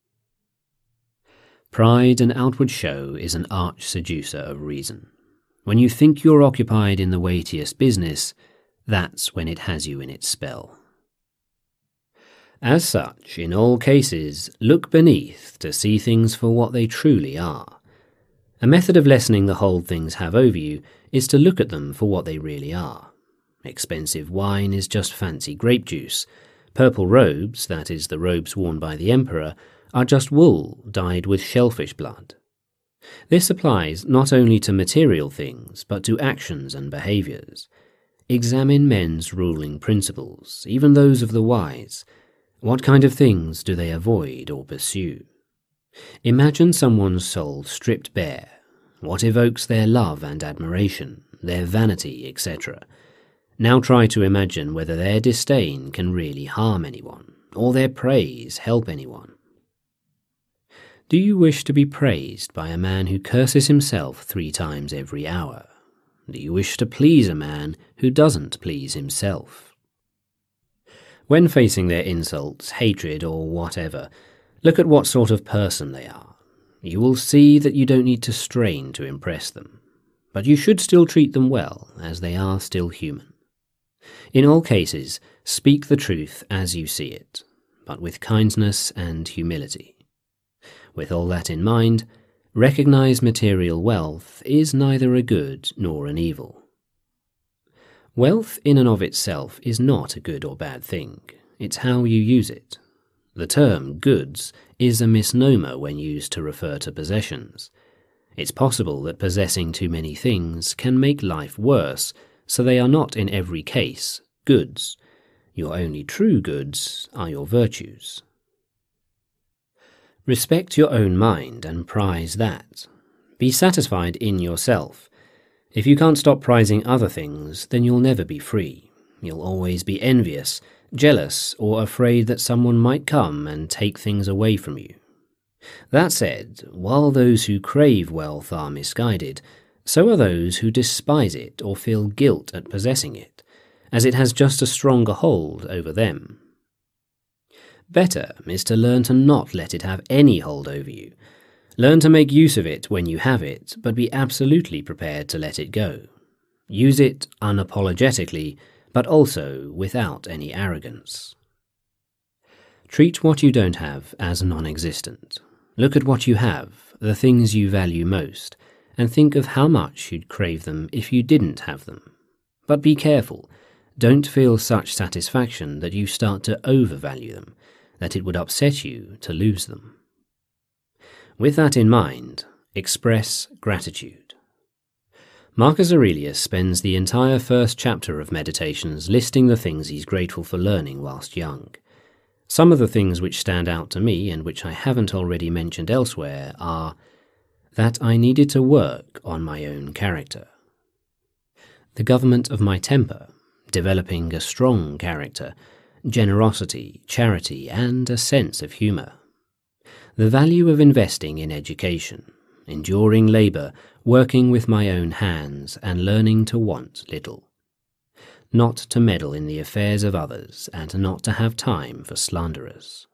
Pride and outward show is an arch seducer of reason. When you think you're occupied in the weightiest business, that's when it has you in its spell. As such, in all cases, look beneath to see things for what they truly are. A method of lessening the hold things have over you is to look at them for what they really are. Expensive wine is just fancy grape juice. Purple robes, that is, the robes worn by the emperor, are just wool dyed with shellfish blood. This applies not only to material things, but to actions and behaviours. Examine men's ruling principles, even those of the wise. What kind of things do they avoid or pursue? Imagine someone's soul stripped bare. What evokes their love and admiration, their vanity, etc.? Now try to imagine whether their disdain can really harm anyone, or their praise help anyone. Do you wish to be praised by a man who curses himself 3 times every hour? Do you wish to please a man who doesn't please himself? When facing their insults, hatred, or whatever, look at what sort of person they are. You will see that you don't need to strain to impress them, but you should still treat them well, as they are still human. In all cases, speak the truth as you see it, but with kindness and humility. With all that in mind, recognize material wealth is neither a good nor an evil. Wealth in and of itself is not a good or bad thing, it's how you use it. The term goods is a misnomer when used to refer to possessions. It's possible that possessing too many things can make life worse, so they are not in every case goods. Your only true goods are your virtues. Respect your own mind and prize that. Be satisfied in yourself. If you can't stop prizing other things, then you'll never be free. You'll always be envious, jealous, or afraid that someone might come and take things away from you. That said, while those who crave wealth are misguided, so are those who despise it or feel guilt at possessing it, as it has just a stronger hold over them. Better is to learn to not let it have any hold over you. Learn to make use of it when you have it, but be absolutely prepared to let it go. Use it unapologetically, but also without any arrogance. Treat what you don't have as non-existent. Look at what you have, the things you value most, and think of how much you'd crave them if you didn't have them. But be careful. Don't feel such satisfaction that you start to overvalue them, that it would upset you to lose them. With that in mind, express gratitude. Marcus Aurelius spends the entire first chapter of Meditations listing the things he's grateful for learning whilst young. Some of the things which stand out to me, and which I haven't already mentioned elsewhere, are that I needed to work on my own character, the government of my temper, developing a strong character, generosity, charity, and a sense of humour, the value of investing in education, enduring labour, working with my own hands, and learning to want little, not to meddle in the affairs of others, and not to have time for slanderers,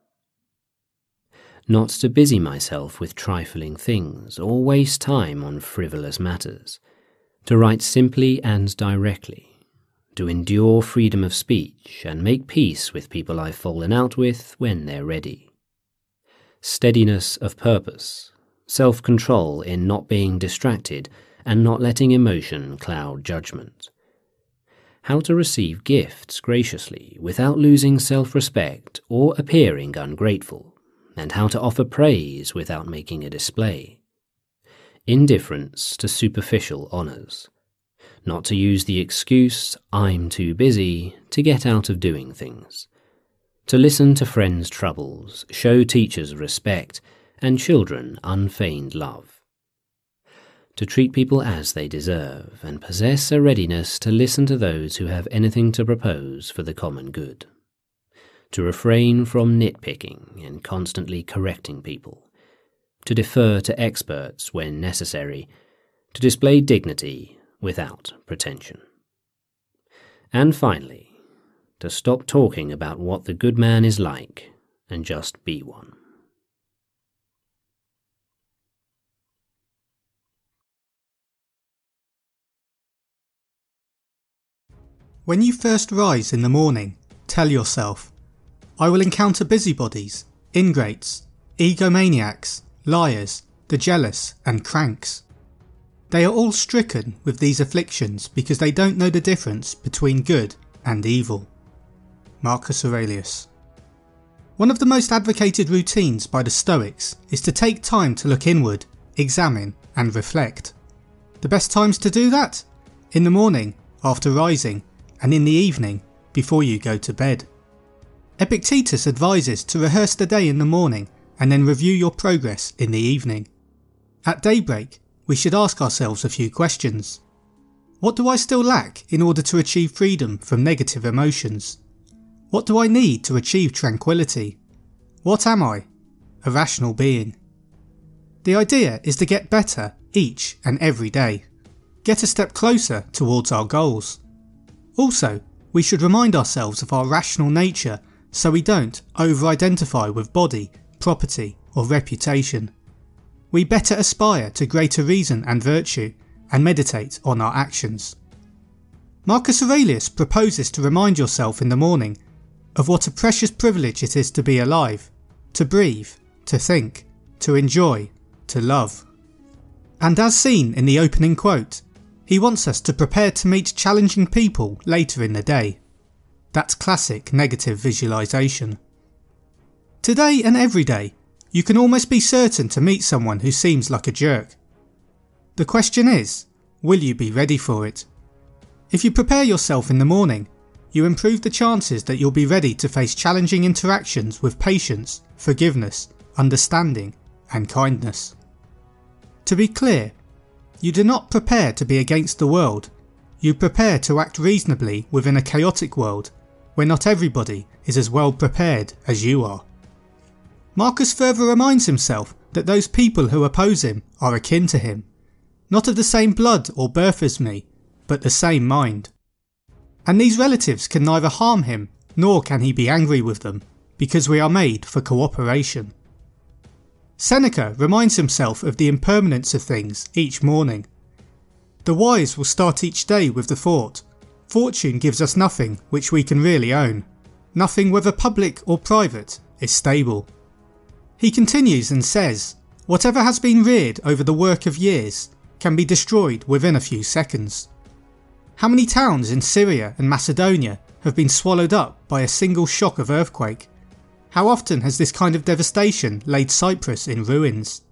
not to busy myself with trifling things, or waste time on frivolous matters, to write simply and directly, to endure freedom of speech, and make peace with people I've fallen out with when they're ready. Steadiness of purpose, self-control in not being distracted and not letting emotion cloud judgment. How to receive gifts graciously without losing self-respect or appearing ungrateful, and how to offer praise without making a display. Indifference to superficial honours. Not to use the excuse, I'm too busy, to get out of doing things. To listen to friends' troubles, show teachers respect, and children unfeigned love. To treat people as they deserve, and possess a readiness to listen to those who have anything to propose for the common good. To refrain from nitpicking and constantly correcting people. To defer to experts when necessary. To display dignity without pretension. And finally, to stop talking about what the good man is like and just be one. When you first rise in the morning, tell yourself, I will encounter busybodies, ingrates, egomaniacs, liars, the jealous and cranks. They are all stricken with these afflictions because they don't know the difference between good and evil. Marcus Aurelius. One of the most advocated routines by the Stoics is to take time to look inward, examine and reflect. The best times to do that? In the morning, after rising, and in the evening, before you go to bed. Epictetus advises to rehearse the day in the morning and then review your progress in the evening. At daybreak, we should ask ourselves a few questions. What do I still lack in order to achieve freedom from negative emotions? What do I need to achieve tranquility? What am I? A rational being. The idea is to get better each and every day. Get a step closer towards our goals. Also, we should remind ourselves of our rational nature so we don't over-identify with body, property or reputation. We better aspire to greater reason and virtue and meditate on our actions. Marcus Aurelius proposes to remind yourself in the morning of what a precious privilege it is to be alive, to breathe, to think, to enjoy, to love. And as seen in the opening quote, he wants us to prepare to meet challenging people later in the day. That's classic negative visualization. Today and every day, you can almost be certain to meet someone who seems like a jerk. The question is, will you be ready for it? If you prepare yourself in the morning, you improve the chances that you'll be ready to face challenging interactions with patience, forgiveness, understanding and kindness. To be clear, you do not prepare to be against the world, you prepare to act reasonably within a chaotic world where not everybody is as well prepared as you are. Marcus further reminds himself that those people who oppose him are akin to him, not of the same blood or birth as me, but the same mind. And these relatives can neither harm him nor can he be angry with them, because we are made for cooperation. Seneca reminds himself of the impermanence of things each morning. The wise will start each day with the thought, fortune gives us nothing which we can really own. Nothing, whether public or private, is stable. He continues and says, whatever has been reared over the work of years can be destroyed within a few seconds. How many towns in Syria and Macedonia have been swallowed up by a single shock of earthquake? How often has this kind of devastation laid Cyprus in ruins?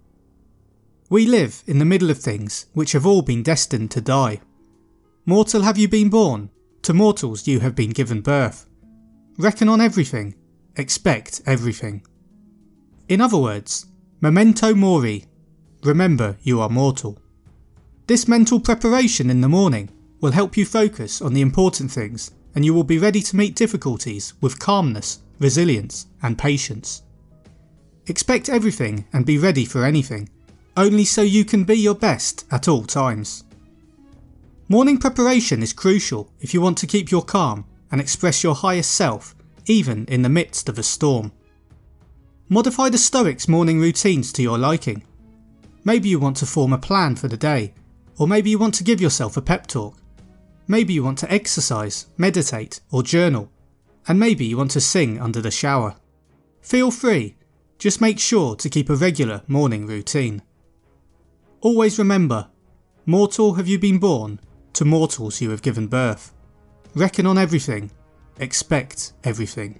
We live in the middle of things which have all been destined to die. Mortal have you been born, to mortals you have been given birth. Reckon on everything, expect everything. In other words, memento mori, remember you are mortal. This mental preparation in the morning will help you focus on the important things and you will be ready to meet difficulties with calmness, resilience and patience. Expect everything and be ready for anything, only so you can be your best at all times. Morning preparation is crucial if you want to keep your calm and express your highest self even in the midst of a storm. Modify the Stoics' morning routines to your liking. Maybe you want to form a plan for the day, or maybe you want to give yourself a pep talk. Maybe you want to exercise, meditate or journal, and maybe you want to sing under the shower. Feel free, just make sure to keep a regular morning routine. Always remember, mortal have you been born, to mortals you have given birth. Reckon on everything, expect everything.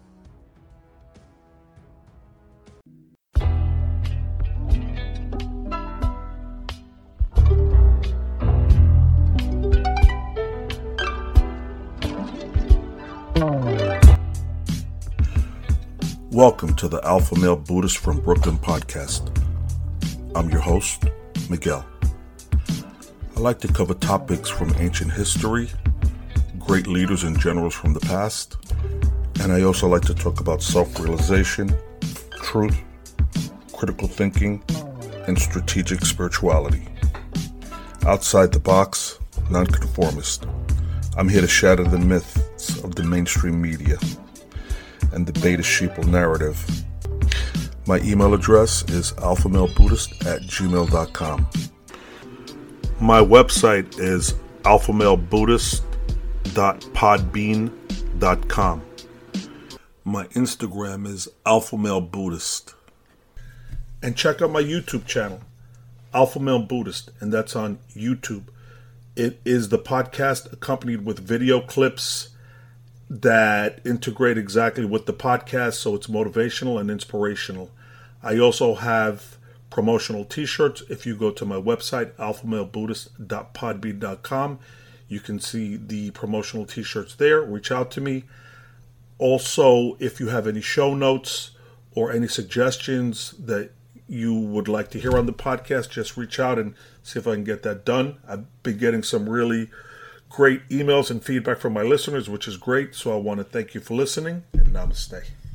Welcome to the Alpha Male Buddhist from Brooklyn podcast. I'm your host, Miguel. I like to cover topics from ancient history, great leaders and generals from the past, and I also like to talk about self-realization, truth, critical thinking, and strategic spirituality. Outside the box, nonconformist. I'm here to shatter the myths of the mainstream media and the beta sheeple narrative. My email address is alphamalebuddhist@gmail.com. My website is alphamalebuddhist.podbean.com. My Instagram is Alpha Male Buddhist. And check out my YouTube channel, Alpha Male Buddhist, and that's on YouTube. It is the podcast accompanied with video clips that integrate exactly with the podcast, so it's motivational and inspirational. I also have promotional t-shirts. If you go to my website, alphamalebuddhist.podbean.com, you can see the promotional t-shirts there. Reach out to me. Also, if you have any show notes or any suggestions that you would like to hear on the podcast, just reach out and see if I can get that done. I've been getting some really great emails and feedback from my listeners, which is great. So I want to thank you for listening, and namaste.